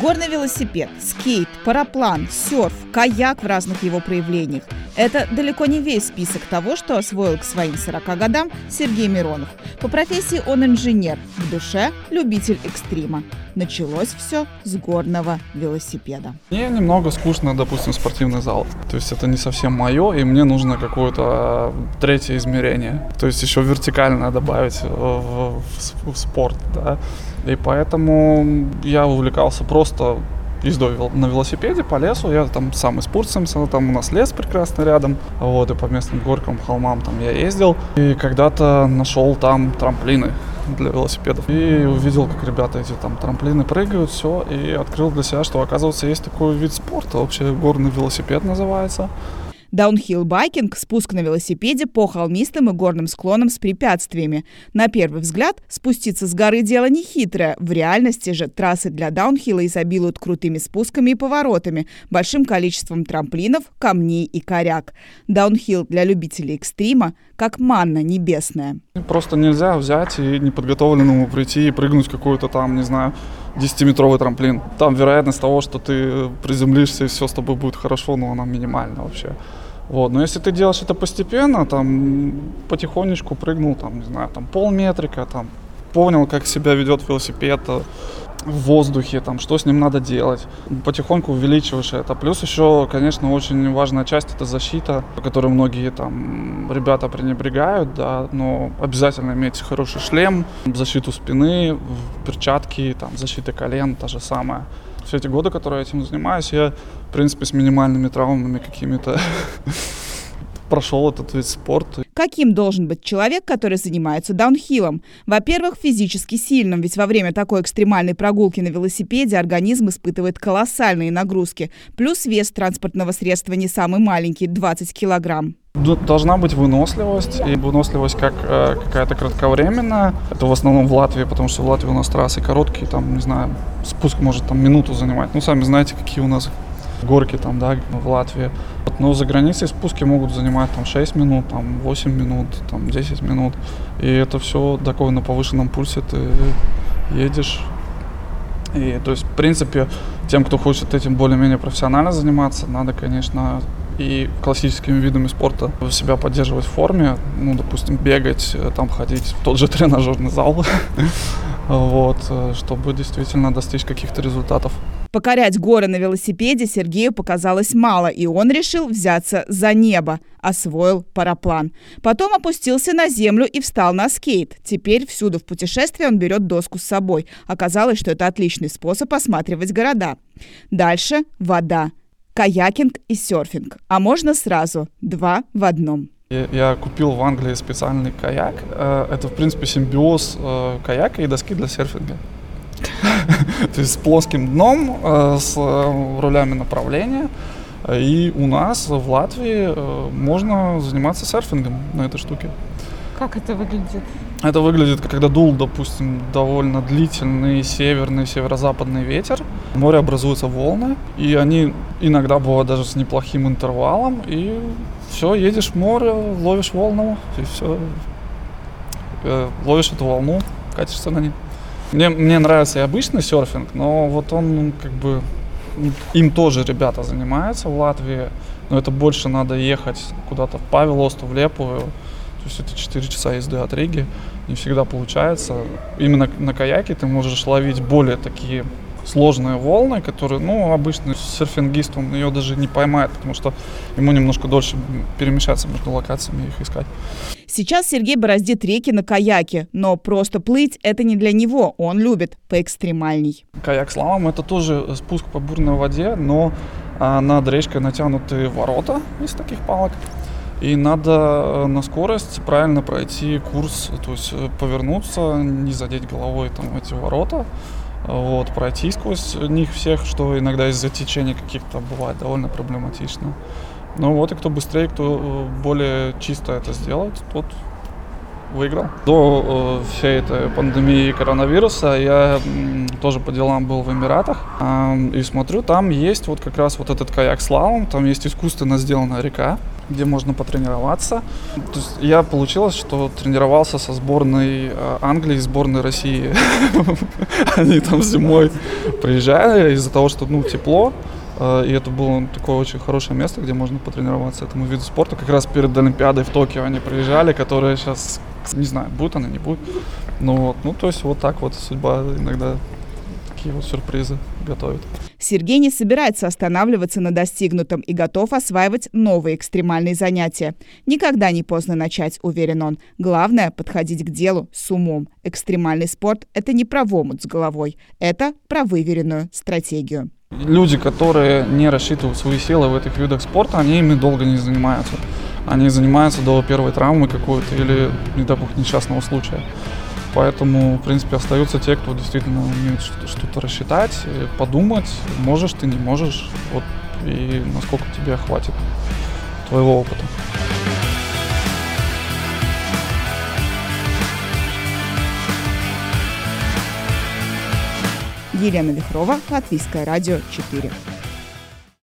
Горный велосипед, скейт, параплан, серф, каяк в разных его проявлениях – это далеко не весь список того, что освоил к своим 40 годам Сергей Миронов. По профессии он инженер, в душе любитель экстрима. Началось все с горного велосипеда. Мне немного скучно, допустим, спортивный зал. То есть это не совсем мое, и мне нужно какое-то третье измерение. То есть еще вертикально добавить в спорт, да. И поэтому я увлекался просто ездой на велосипеде по лесу. Я там сам из Пурцемса, там у нас лес прекрасный рядом. Вот, и по местным горкам, холмам там я ездил. И когда-то нашел там трамплины для велосипедов. И увидел, как ребята эти там трамплины прыгают, все. И открыл для себя, что, оказывается, есть такой вид спорта. Вообще горный велосипед называется. Даунхилл-байкинг – спуск на велосипеде по холмистым и горным склонам с препятствиями. На первый взгляд, спуститься с горы – дело нехитрое. В реальности же трассы для даунхилла изобилуют крутыми спусками и поворотами, большим количеством трамплинов, камней и коряк. Даунхилл для любителей экстрима – как манна небесная. Просто нельзя взять и неподготовленному прийти и прыгнуть какой-то там, не знаю, 10-метровый трамплин. Там вероятность того, что ты приземлишься и все с тобой будет хорошо, но она минимальна вообще. Вот. Но если ты делаешь это постепенно, там, потихонечку прыгнул, там, не знаю, там, полметрика, там, понял, как себя ведет велосипед в воздухе, там, что с ним надо делать. Потихоньку увеличиваешь это. Плюс еще, конечно, очень важная часть – это защита, по которой многие там ребята пренебрегают, да, но обязательно иметь хороший шлем, защиту спины, перчатки, там, защита колен, та же самая. Все эти годы, которые я этим занимаюсь, я, в принципе, с минимальными травмами какими-то прошел этот вид спорта. Каким должен быть человек, который занимается даунхиллом? Во-первых, физически сильным, ведь во время такой экстремальной прогулки на велосипеде организм испытывает колоссальные нагрузки. Плюс вес транспортного средства не самый маленький – 20 килограмм. Должна быть выносливость, и выносливость как какая-то кратковременная. Это в основном в Латвии, потому что в Латвии у нас трассы короткие, там, не знаю, спуск может там минуту занимать. Ну, сами знаете, какие у нас горки там, да, в Латвии. Но за границей спуски могут занимать там 6 минут, там 8 минут, там 10 минут. И это все такое на повышенном пульсе ты едешь. И, то есть, в принципе, тем, кто хочет этим более-менее профессионально заниматься, надо, конечно, и классическими видами спорта себя поддерживать в форме. Ну, допустим, бегать, там ходить в тот же тренажерный зал, вот, чтобы действительно достичь каких-то результатов. Покорять горы на велосипеде Сергею показалось мало, и он решил взяться за небо. Освоил параплан. Потом опустился на землю и встал на скейт. Теперь всюду в путешествии он берет доску с собой. Оказалось, что это отличный способ осматривать города. Дальше вода. Каякинг и серфинг. А можно сразу 2 в одном. Я купил в Англии специальный каяк. Это, в принципе, симбиоз каяка и доски для серфинга. То есть с плоским дном, с рулями направления. И у нас в Латвии можно заниматься серфингом на этой штуке. Как это выглядит? Это выглядит, когда дул, допустим, довольно длительный северный, северо-западный ветер. В море образуются волны, и они иногда бывают даже с неплохим интервалом. И все, едешь в море, ловишь волну, и все. Ловишь эту волну, катишься на ней. Мне нравится и обычный серфинг, но вот он как бы... Им тоже ребята занимаются в Латвии, но это больше надо ехать куда-то в Павелосту, в Лепую. То есть это 4 часа езды от Риги. Не всегда получается. Именно на каяке ты можешь ловить более такие сложные волны, которые, ну, обычный серфингист, он ее даже не поймает, потому что ему немножко дольше перемещаться между локациями и их искать. Сейчас Сергей бороздит реки на каяке, но просто плыть – это не для него, он любит поэкстремальней. Каяк-слалом – это тоже спуск по бурной воде, но над речкой натянуты ворота из таких палок. И надо на скорость правильно пройти курс, то есть повернуться, не задеть головой там эти ворота, вот, пройти сквозь них всех, что иногда из-за течений каких-то бывает довольно проблематично. Ну вот, и кто быстрее, кто более чисто это сделает, тот выиграл. До всей этой пандемии коронавируса я тоже по делам был в Эмиратах. И смотрю, там есть вот как раз вот этот каяк-слалом, там есть искусственно сделанная река. где можно потренироваться. То есть получилось, что тренировался со сборной Англии и сборной России. Они там зимой приезжали из-за того, что тепло. И это было такое очень хорошее место, где можно потренироваться этому виду спорта. Как раз перед Олимпиадой в Токио они приезжали, которая сейчас, не знаю, будет она, не будет. То есть вот так вот судьба иногда такие вот сюрпризы готовит. Сергей не собирается останавливаться на достигнутом и готов осваивать новые экстремальные занятия. Никогда не поздно начать, уверен он. Главное – подходить к делу с умом. Экстремальный спорт – это не про омут с головой, это про выверенную стратегию. Люди, которые не рассчитывают свои силы в этих видах спорта, они ими долго не занимаются. Они занимаются до первой травмы какой-то или, не дай бог, несчастного случая. Поэтому, в принципе, остаются те, кто действительно умеет что-то рассчитать, подумать, можешь ты, не можешь, и насколько тебе хватит твоего опыта. Елена Вихрова, Латвийское радио 4.